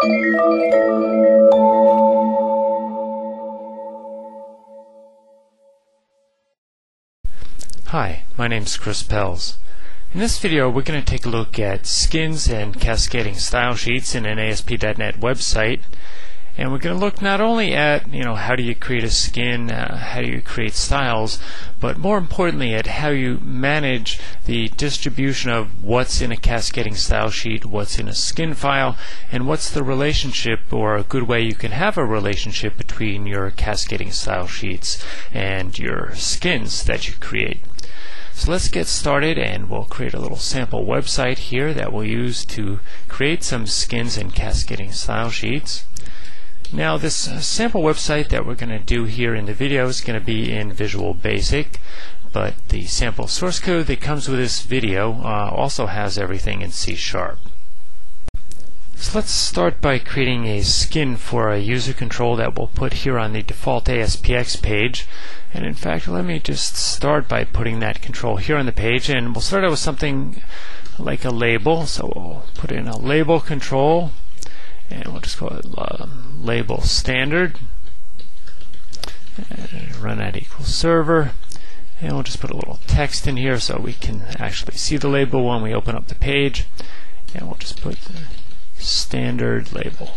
Hi, my name is Chris Pelz. In this video we're going to take a look at skins and cascading style sheets in an ASP.NET website, and we're going to look not only at how do you create a skin, how do you create styles, but more importantly at how you manage the distribution of what's in a cascading style sheet, what's in a skin file, and what's the relationship or a good way you can have a relationship between your cascading style sheets and your skins that you create. So let's get started, and we'll create a little sample website here that we'll use to create some skins and cascading style sheets. Now this sample website that we're going to do here in the video is going to be in Visual Basic, but the sample source code that comes with this video also has everything in C#. So let's start by creating a skin for a user control that we'll put here on the default ASPX page. And in fact, let me just start by putting that control here on the page, and we'll start out with something like a label. So we'll put in a label control, and we'll just call it label standard, and run at equals server, and we'll just put a little text in here so we can actually see the label when we open up the page, and we'll just put the standard label.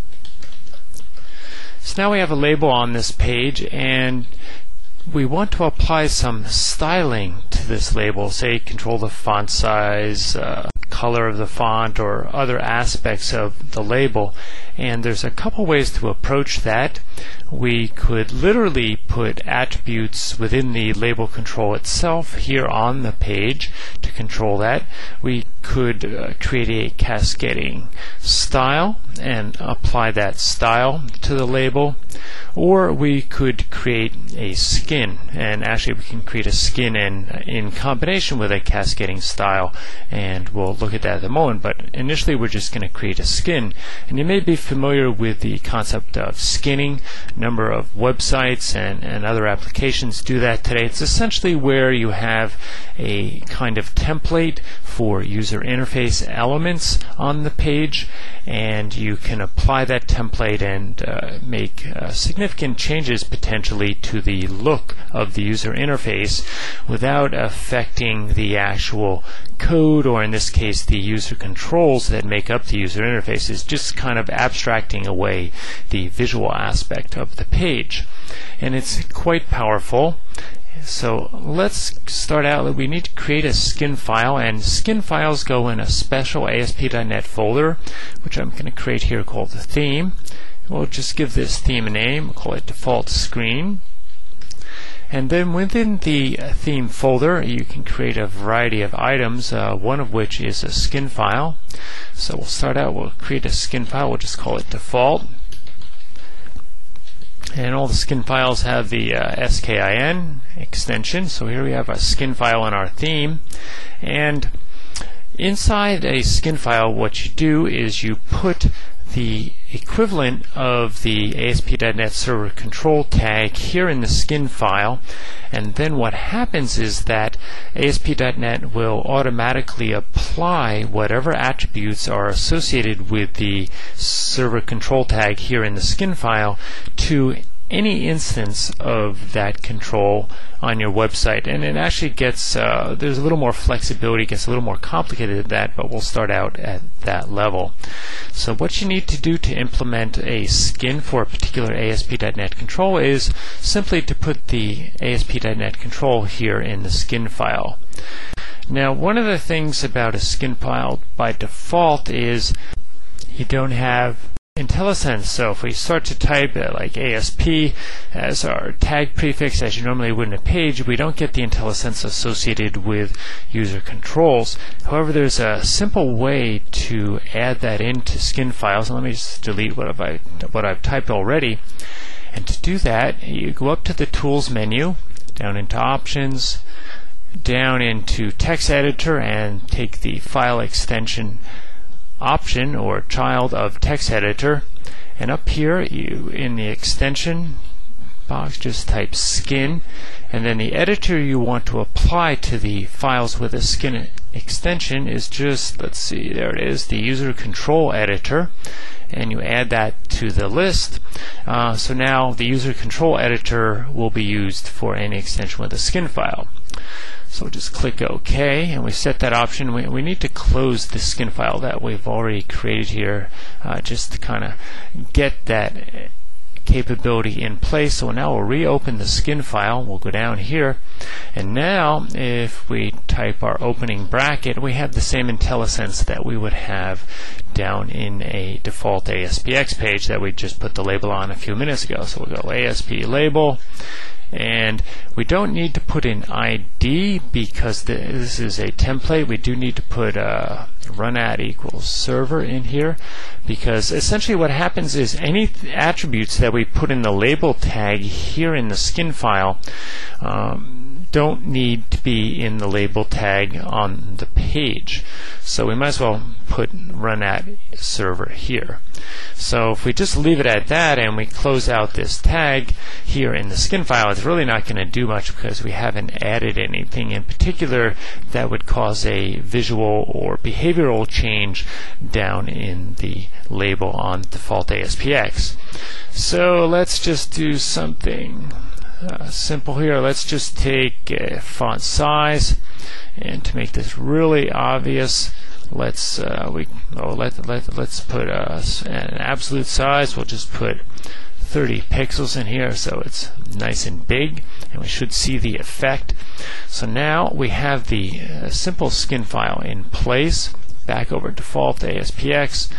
So now we have a label on this page, and we want to apply some styling to this label, say control the font size, color of the font, or other aspects of the label. And there's a couple ways to approach that. We could literally put attributes within the label control itself here on the page to control that. We could create a cascading style and apply that style to the label, or we could create a skin, and actually we can create a skin in combination with a cascading style, and we'll look at that at the moment. But initially we're just going to create a skin, and you may be familiar with the concept of skinning. A number of websites and other applications do that today. It's essentially where you have a kind of template for user interface elements on the page, and you can apply that template and make significant changes potentially to the look of the user interface without affecting the actual code, or in this case the user controls that make up the user interface. Is just kind of abstracting away the visual aspect of the page, and it's quite powerful. So let's start out. We need to create a skin file, and skin files go in a special ASP.NET folder, which I'm going to create here, called the theme. We'll just give this theme a name. We'll call it default screen. And then within the theme folder you can create a variety of items, one of which is a skin file. So we'll start out, we'll create a skin file, we'll just call it default. And all the skin files have the SKIN extension. So here we have a skin file in our theme, and inside a skin file what you do is you put the equivalent of the ASP.NET Server Control tag here in the skin file, and then what happens is that ASP.NET will automatically apply whatever attributes are associated with the Server Control tag here in the skin file to any instance of that control on your website. And it actually gets there's a little more flexibility, gets a little more complicated than that, but we'll start out at that level. So what you need to do to implement a skin for a particular ASP.NET control is simply to put the ASP.NET control here in the skin file. Now, one of the things about a skin file by default is you don't have IntelliSense. So if we start to type like ASP as our tag prefix, as you normally would in a page, we don't get the IntelliSense associated with user controls. However, there's a simple way to add that into skin files. And let me just delete what I've typed already. And to do that, you go up to the Tools menu, down into Options, down into Text Editor, and take the File Extension option or child of Text Editor, and up here you in the extension box just type skin, and then the editor you want to apply to the files with a skin extension is just, let's see, there it is, the user control editor, and you add that to the list. So now the user control editor will be used for any extension with a skin file. So we'll just click OK, and we set that option. We need to close the skin file that we've already created here, just to kind of get that capability in place. So now we'll reopen the skin file. We'll go down here, and now if we type our opening bracket, we have the same IntelliSense that we would have down in a default ASPX page that we just put the label on a few minutes ago. So we'll go ASP label, and we don't need to put in ID because this is a template. We do need to put run@ equals server in here, because essentially what happens is any attributes that we put in the label tag here in the skin file don't need to be in the label tag on the page. So we might as well put run@ server here. So if we just leave it at that and we close out this tag here in the skin file, it's really not going to do much because we haven't added anything in particular that would cause a visual or behavioral change down in the label on default ASPX. So let's just do something simple here. Let's just take font size, and to make this really obvious, let's put an absolute size. We'll just put 30 pixels in here, so it's nice and big, and we should see the effect. So now we have the simple skin file in place. Back over default ASPX,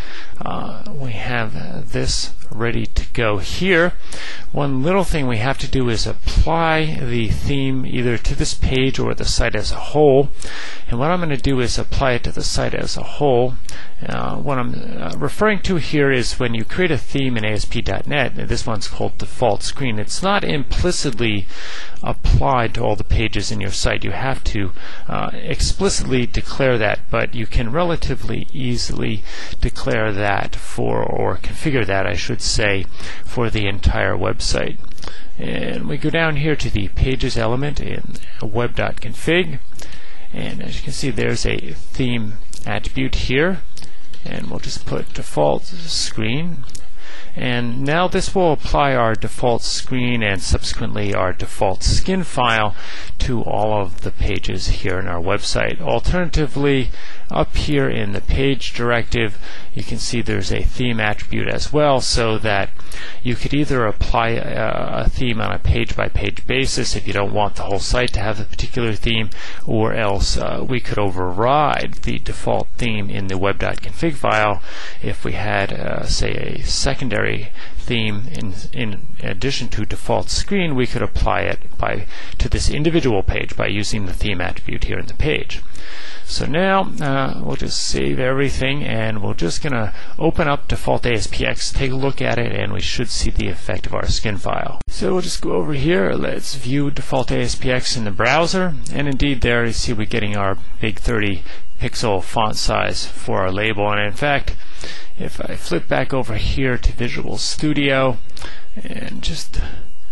we have this ready to go here. One little thing we have to do is apply the theme either to this page or the site as a whole. And what I'm going to do is apply it to the site as a whole. What I'm referring to here is when you create a theme in ASP.NET, this one's called default screen. It's not implicitly applied to all the pages in your site. You have to explicitly declare that, but you can relatively easily declare that for, or configure that, I should say, for the entire website. And we go down here to the pages element in web.config, and as you can see, there's a theme attribute here, and we'll just put default screen. And now this will apply our default screen and subsequently our default skin file to all of the pages here in our website. Alternatively, up here in the page directive, you can see there's a theme attribute as well, so that you could either apply a theme on a page-by-page basis if you don't want the whole site to have a particular theme, or else we could override the default theme in the web.config file if we had, say, a secondary theme in addition to default screen. We could apply it to this individual page by using the theme attribute here in the page. So now we'll just save everything, and we're just going to open up default ASPX, take a look at it, and we should see the effect of our skin file. So we'll just go over here. Let's view default ASPX in the browser, and indeed there you see we're getting our big 30 pixel font size for our label. And in fact, if I flip back over here to Visual Studio and just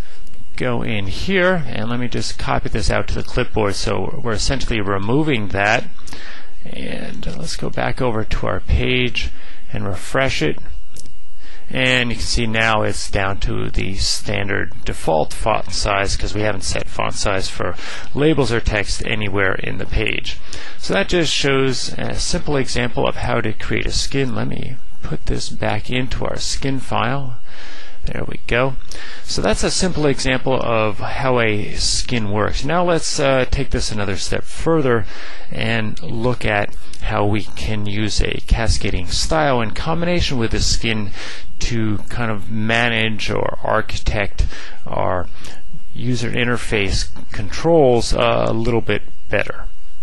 go in here, and let me just copy this out to the clipboard, so we're essentially removing that. And let's go back over to our page and refresh it, and you can see now it's down to the standard default font size because we haven't set font size for labels or text anywhere in the page. So that just shows a simple example of how to create a skin. Let me put this back into our skin file. There we go. So that's a simple example of how a skin works. Now let's take this another step further and look at how we can use a cascading style in combination with a skin to kind of manage or architect our user interface controls a little bit better.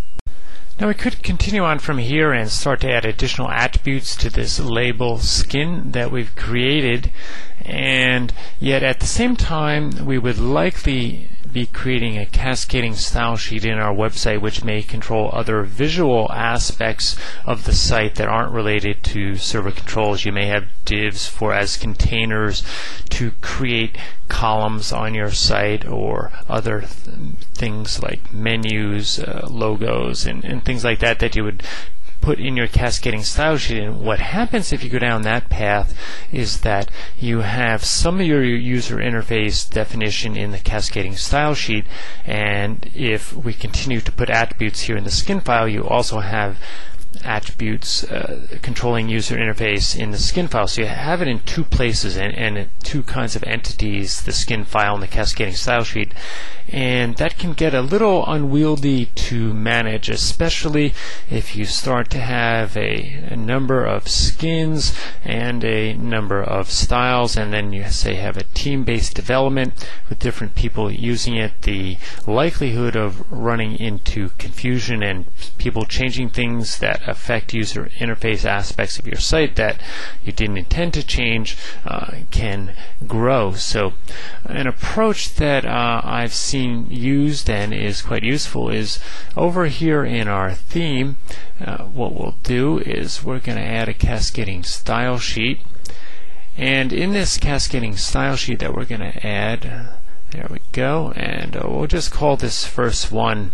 Now we could continue on from here and start to add additional attributes to this label skin that we've created, and yet at the same time we would likely be creating a cascading style sheet in our website which may control other visual aspects of the site that aren't related to server controls. You may have divs as containers to create columns on your site, or other things like menus, logos, and things like that that you would put in your cascading style sheet. And what happens if you go down that path is that you have some of your user interface definition in the cascading style sheet, and if we continue to put attributes here in the skin file, you also have attributes controlling user interface in the skin file. So you have it in two places and two kinds of entities, the skin file and the cascading style sheet, and that can get a little unwieldy to manage, especially if you start to have a number of skins and a number of styles, and then you say have a team-based development with different people using it. The likelihood of running into confusion and people changing things that affect user interface aspects of your site that you didn't intend to change can grow. So an approach that I've seen used and is quite useful is over here in our theme. What we'll do is we're going to add a cascading style sheet, and in this cascading style sheet that we're going to add, there we go, and we'll just call this first one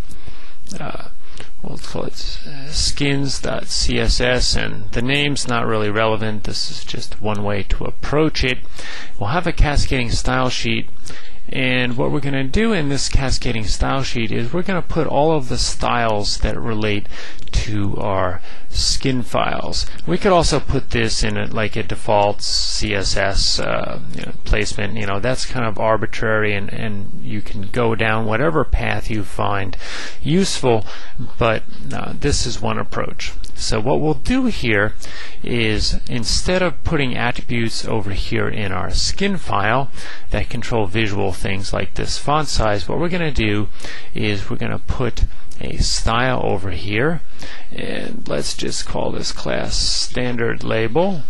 we'll call it skins.css, and the name's not really relevant. This is just one way to approach it. We'll have a cascading style sheet, and what we're going to do in this cascading style sheet is we're going to put all of the styles that relate to our skin files. We could also put this in like a default CSS placement. That's kind of arbitrary, and you can go down whatever path you find useful, but this is one approach. So what we'll do here is, instead of putting attributes over here in our skin file that control visual things like this font size, what we're going to do is we're going to put a style over here, and let's just call this class standard label.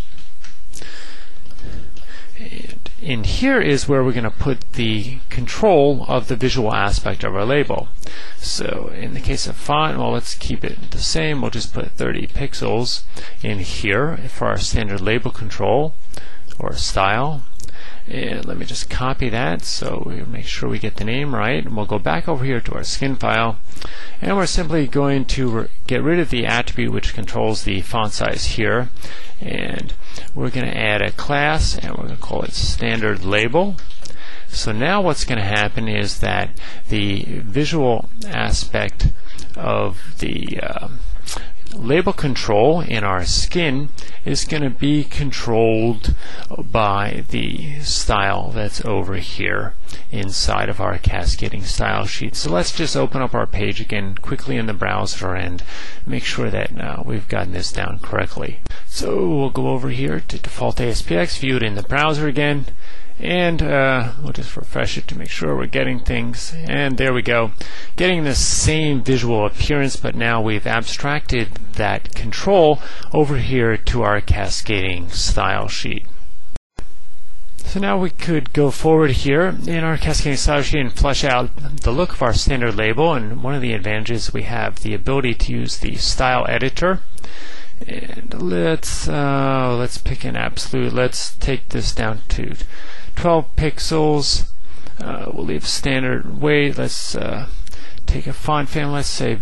And in here is where we're going to put the control of the visual aspect of our label. So in the case of font, well, let's keep it the same. We'll just put 30 pixels in here for our standard label control or style. And let me just copy that so we make sure we get the name right. And we'll go back over here to our skin file, and we're simply going to get rid of the attribute which controls the font size here, and we're going to add a class, and we're going to call it standard label. So now what's going to happen is that the visual aspect of the label control in our skin is going to be controlled by the style that's over here inside of our cascading style sheet. So let's just open up our page again quickly in the browser and make sure that we've gotten this down correctly. So we'll go over here to default ASPX, view it in the browser again, and we'll just refresh it to make sure we're getting things, and there we go, getting the same visual appearance, but now we've abstracted that control over here to our cascading style sheet. So now we could go forward here in our cascading style sheet and flesh out the look of our standard label, and one of the advantages, we have the ability to use the style editor. And let's pick an absolute. Let's take this down to 12 pixels. We'll leave standard weight. Let's take a font family. Let's say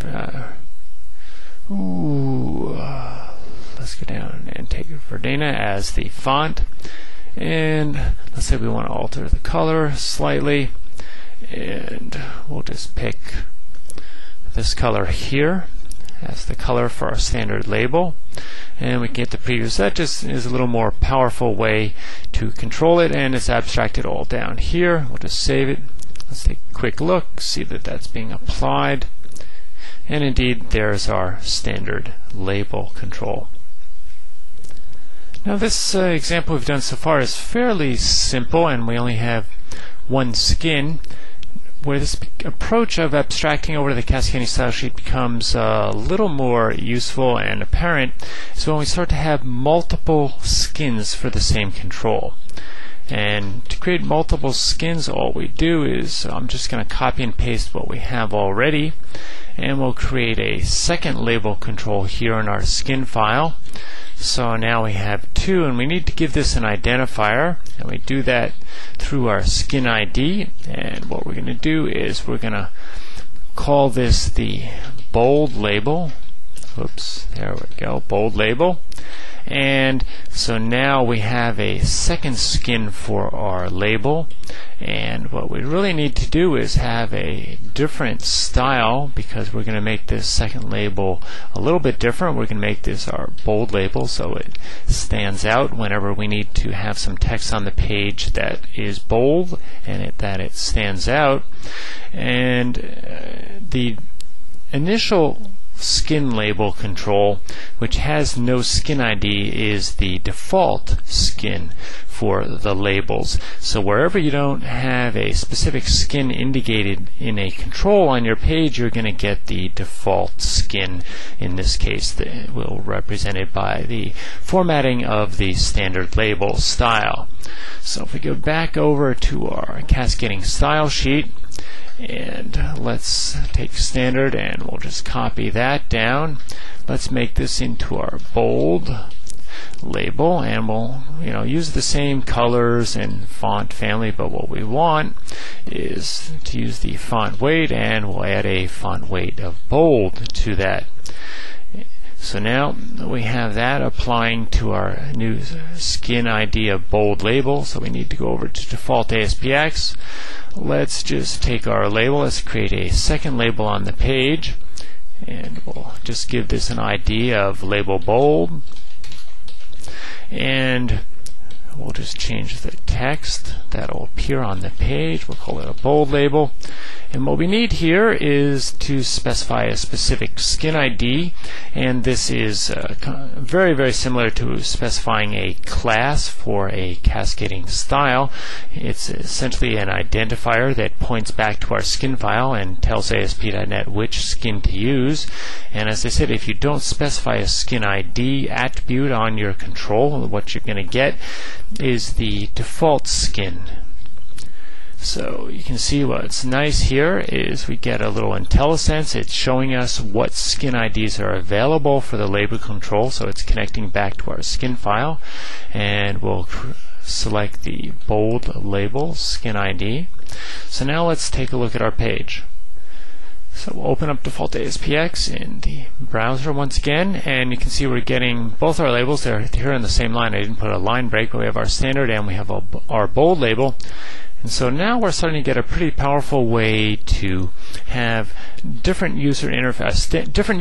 let's go down and take Verdana as the font, and let's say we want to alter the color slightly, and we'll just pick this color here as the color for our standard label, and we can get the previews. That just is a little more powerful way to control it, and it's abstracted all down here. We'll just save it. Let's take a quick look, see that that's being applied, and indeed there's our standard label control. Now this example we've done so far is fairly simple, and we only have one skin. Where this approach of abstracting over the cascading style sheet becomes a little more useful and apparent is when we start to have multiple skins for the same control. And to create multiple skins, all we do is I'm just going to copy and paste what we have already, and we'll create a second label control here in our skin file. So now we have 2, and we need to give this an identifier, and we do that through our skin ID. And what we're going to do is we're going to call this the bold label. Oops, there we go, bold label. And so now we have a second skin for our label, and what we really need to do is have a different style, because we're going to make this second label a little bit different. We're going to make this our bold label so it stands out whenever we need to have some text on the page that is bold and that it stands out. And the initial skin label control, which has no skin ID, is the default skin for the labels. So wherever you don't have a specific skin indicated in a control on your page, you're going to get the default skin. In this case, that will represented by the formatting of the standard label style. So if we go back over to our cascading style sheet, and let's take standard and we'll just copy that down. Let's make this into our bold label, and we'll use the same colors and font family, but what we want is to use the font weight, and we'll add a font weight of bold to that. So now we have that applying to our new skin ID of bold label. So we need to go over to default ASPX. Let's just take our label. Let's create a second label on the page, and we'll just give this an ID of label bold, and we'll just change the text that'll appear on the page. We'll call it a bold label. And what we need here is to specify a specific skin ID, and this is very, very similar to specifying a class for a cascading style. It's essentially an identifier that points back to our skin file and tells ASP.NET which skin to use. And as I said, if you don't specify a skin ID attribute on your control, what you're going to get is the default skin. So you can see what's nice here is we get a little IntelliSense. It's showing us what skin IDs are available for the label control, so it's connecting back to our skin file, and we'll select the bold label skin ID. So now let's take a look at our page. So we'll open up default ASPX in the browser once again, and you can see we're getting both our labels. They're here on the same line. I didn't put a line break, but we have our standard and we have our bold label. And so now we're starting to get a pretty powerful way to have different user interface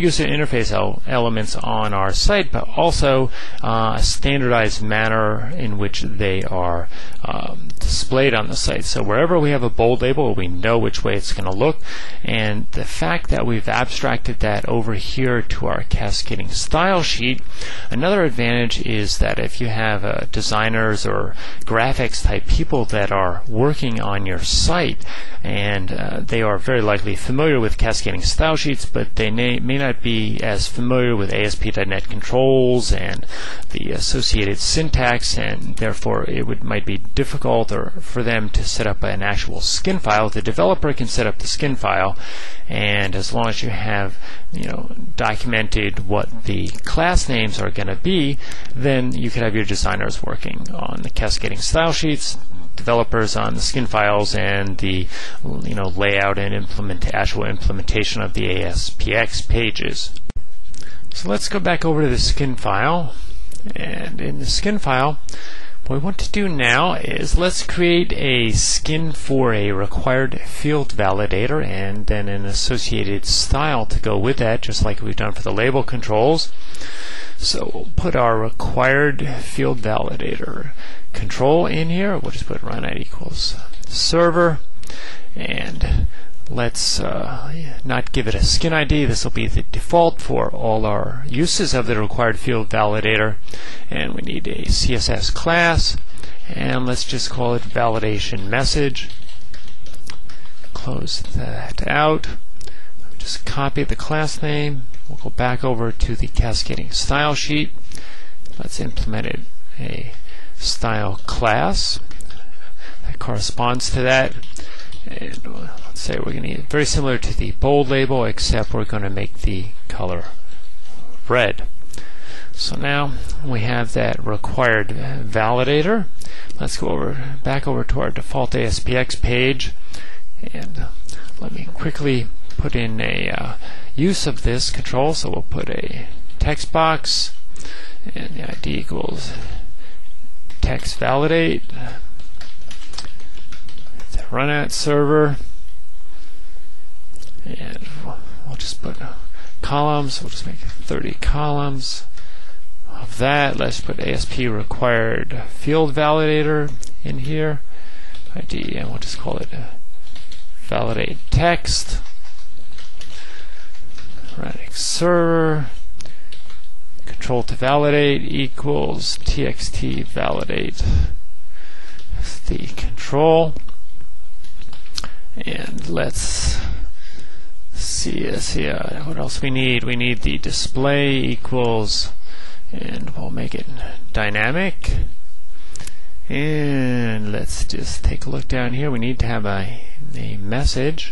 elements on our site, but also a standardized manner in which they are displayed on the site. So wherever we have a bold label, we know which way it's going to look, and the fact that we've abstracted that over here to our cascading style sheet, another advantage is that if you have designers or graphics type people that are working on your site, and they are very likely familiar with cascading style sheets, but they may not be as familiar with ASP.NET controls and the associated syntax, and therefore it might be difficult for them to set up an actual skin file. The developer can set up the skin file, and as long as you have documented what the class names are going to be, then you can have your designers working on the cascading style sheets, developers on the skin files, and the layout and actual implementation of the ASPX pages. So let's go back over to the skin file, and in the skin file, what we want to do now is let's create a skin for a required field validator and then an associated style to go with that, just like we've done for the label controls. So we'll put our required field validator control in here. We'll just put run id equals server, and let's not give it a skin ID. This will be the default for all our uses of the required field validator, and we need a CSS class, and let's just call it validation message. Close that out. Just copy the class name. We'll go back over to the cascading style sheet. Let's implement a style class. that corresponds to that. And let's say we're going to very similar to the bold label, except we're going to make the color red. So now we have that required validator. Let's go back over to our default ASPX page, and let me quickly put in a use of this control. So we'll put a text box, and the ID equals text validate. Run at server, and we'll just put columns. We'll just make 30 columns of that. Let's put ASP required field validator in here, ID, and we'll just call it validate text. Running server, control to validate equals txt validate. That's the control. And let's see what else we need. We need the display equals, and we'll make it dynamic. And let's just take a look down here. We need to have a message.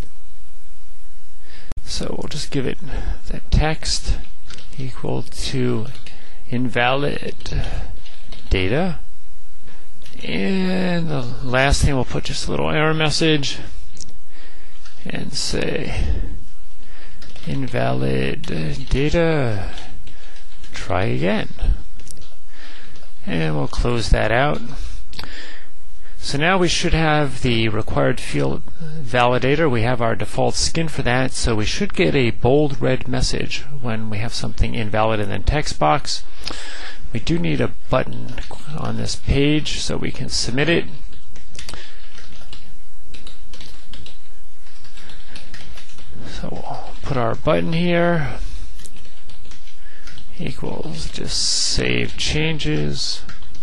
So we'll just give it the text equal to invalid data. And the last thing, we'll put just a little error message and say invalid data, try again. And we'll close that out. So now we should have the required field validator. We have our default skin for that, so we should get a bold red message when we have something invalid in the text box. We do need a button on this page so we can submit it. So we'll put our button here, equals just save changes.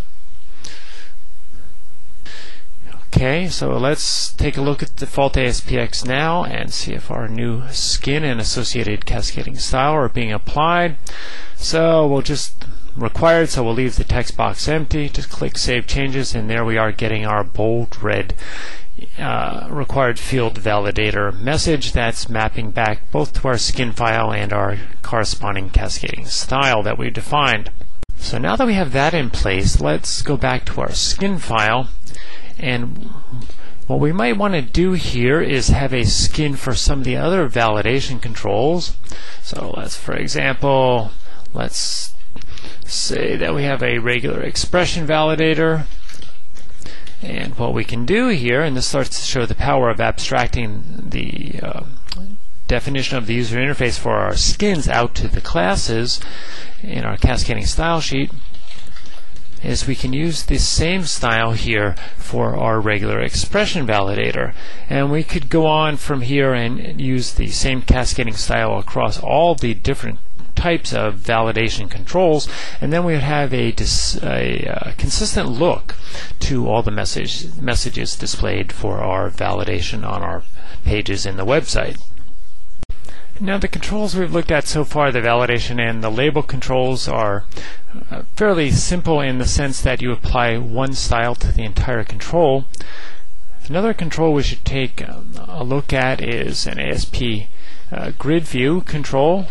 Okay, so let's take a look at default ASPX now and see if our new skin and associated cascading style are being applied. So we'll just required, so we'll leave the text box empty. Just click Save Changes, and there we are getting our bold red required field validator message that's mapping back both to our skin file and our corresponding cascading style that we defined. So now that we have that in place, let's go back to our skin file, and what we might want to do here is have a skin for some of the other validation controls. So let's, for example, let's say that we have a regular expression validator, and what we can do here, and this starts to show the power of abstracting the definition of the user interface for our skins out to the classes in our cascading style sheet, is we can use this same style here for our regular expression validator, and we could go on from here and use the same cascading style across all the different types of validation controls, and then we would have a consistent look to all the messages displayed for our validation on our pages in the website. Now the controls we've looked at so far, the validation and the label controls, are fairly simple in the sense that you apply one style to the entire control. Another control we should take a look at is an ASP grid view control.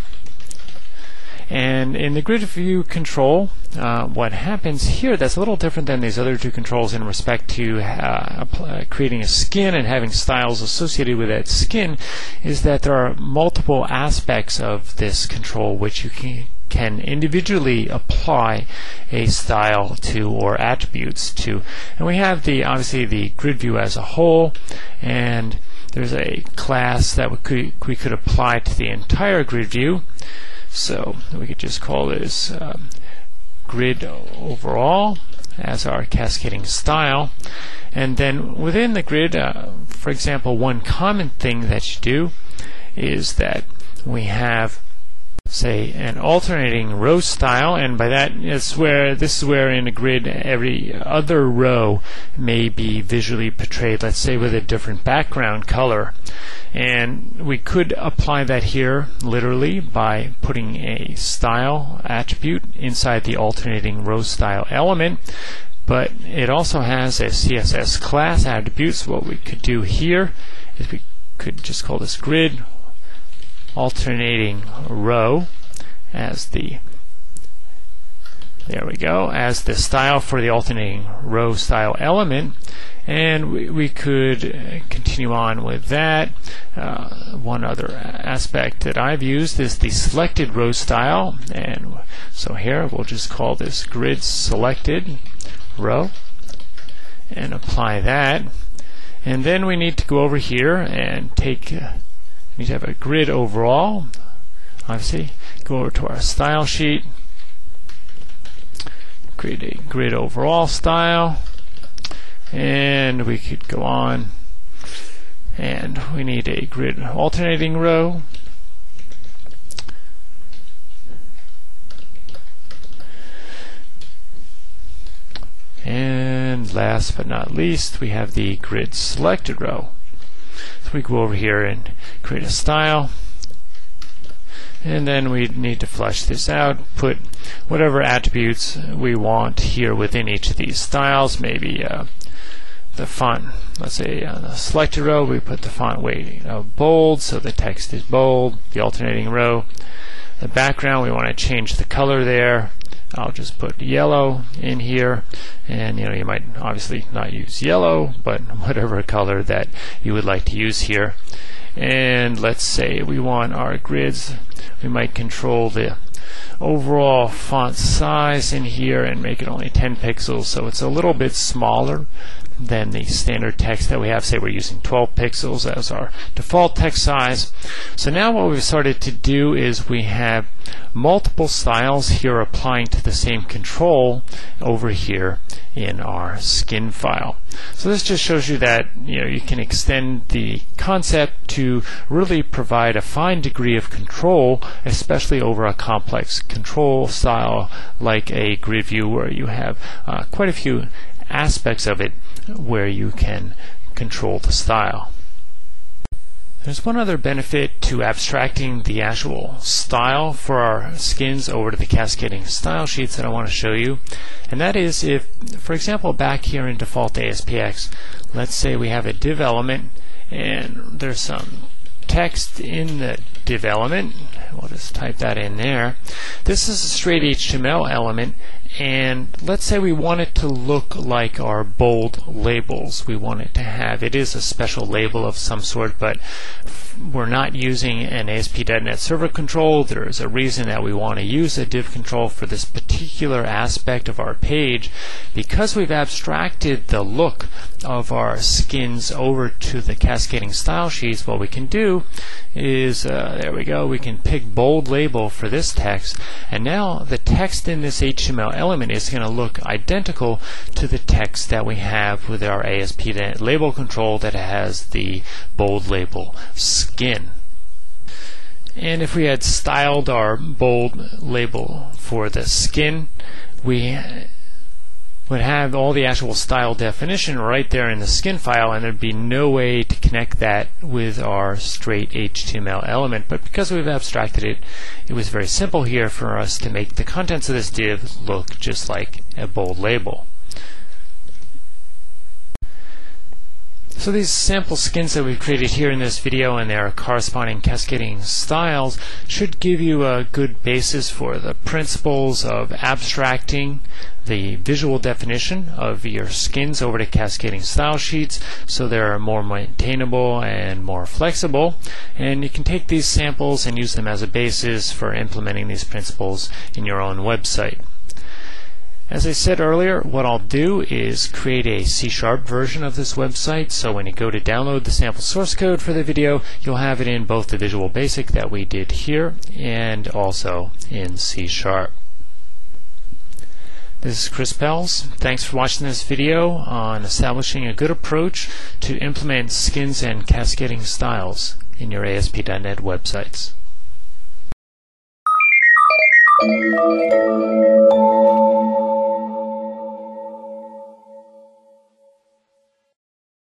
And in the grid view control, what happens here that's a little different than these other two controls in respect to creating a skin and having styles associated with that skin, is that there are multiple aspects of this control which you can individually apply a style to or attributes to. And we have obviously the grid view as a whole, and there's a class that we could apply to the entire grid view. So we could just call this grid overall as our cascading style. And then within the grid, for example, one common thing that you do is that we have, say, an alternating row style, and by that this is where in a grid every other row may be visually portrayed, let's say with a different background color. And we could apply that here literally by putting a style attribute inside the alternating row style element. but it also has a CSS class attribute. So what we could do here is we could just call this grid alternating row as the as the style for the alternating row style element, and we could continue on with that. One other aspect that I've used is the selected row style, and so here we'll just call this grid selected row and apply that. And then we need to go over here and take we need to have a grid overall. Obviously, go over to our style sheet, create a grid overall style, and we could go on, and we need a grid alternating row, and last but not least we have the grid selected row. So we go over here and create a style, and then we need to flesh this out, put whatever attributes we want here within each of these styles. Maybe the font, let's say on the selected row we put the font weight bold, so the text is bold. The alternating row, the background, we want to change the color there. I'll just put yellow in here, and you might obviously not use yellow, but whatever color that you would like to use here. And let's say we want our grids, we might control the overall font size in here and make it only 10 pixels, so it's a little bit smaller than the standard text that we have. Say we're using 12 pixels as our default text size. So now what we've started to do is we have multiple styles here applying to the same control over here in our skin file. So this just shows you that you can extend the concept to really provide a fine degree of control, especially over a complex control style like a grid view, where you have quite a few aspects of it where you can control the style. There's one other benefit to abstracting the actual style for our skins over to the cascading style sheets that I want to show you, and that is if, for example, back here in default ASPX, let's say we have a div element and there's some text in the div element. We'll just type that in there. This is a straight HTML element, and let's say we want it to look like our bold labels. We want it to have, it is a special label of some sort, but we're not using an ASP.NET Server control. There is a reason that we want to use a div control for this particular aspect of our page. Because we've abstracted the look of our skins over to the cascading style sheets, what we can do is, there we go, we can pick bold label for this text, and now the text in this HTML element is going to look identical to the text that we have with our ASP.NET label control that has the bold label skin. And if we had styled our bold label for the skin, we would have all the actual style definition right there in the skin file, and there'd be no way to connect that with our straight HTML element. But because we've abstracted it, it was very simple here for us to make the contents of this div look just like a bold label. So these sample skins that we've created here in this video and their corresponding cascading styles should give you a good basis for the principles of abstracting the visual definition of your skins over to cascading style sheets, so they're more maintainable and more flexible. And you can take these samples and use them as a basis for implementing these principles in your own website. As I said earlier, what I'll do is create a C# version of this website, so when you go to download the sample source code for the video, you'll have it in both the Visual Basic that we did here and also in C#. This is Chris Pelz. Thanks for watching this video on establishing a good approach to implement skins and cascading styles in your ASP.NET websites.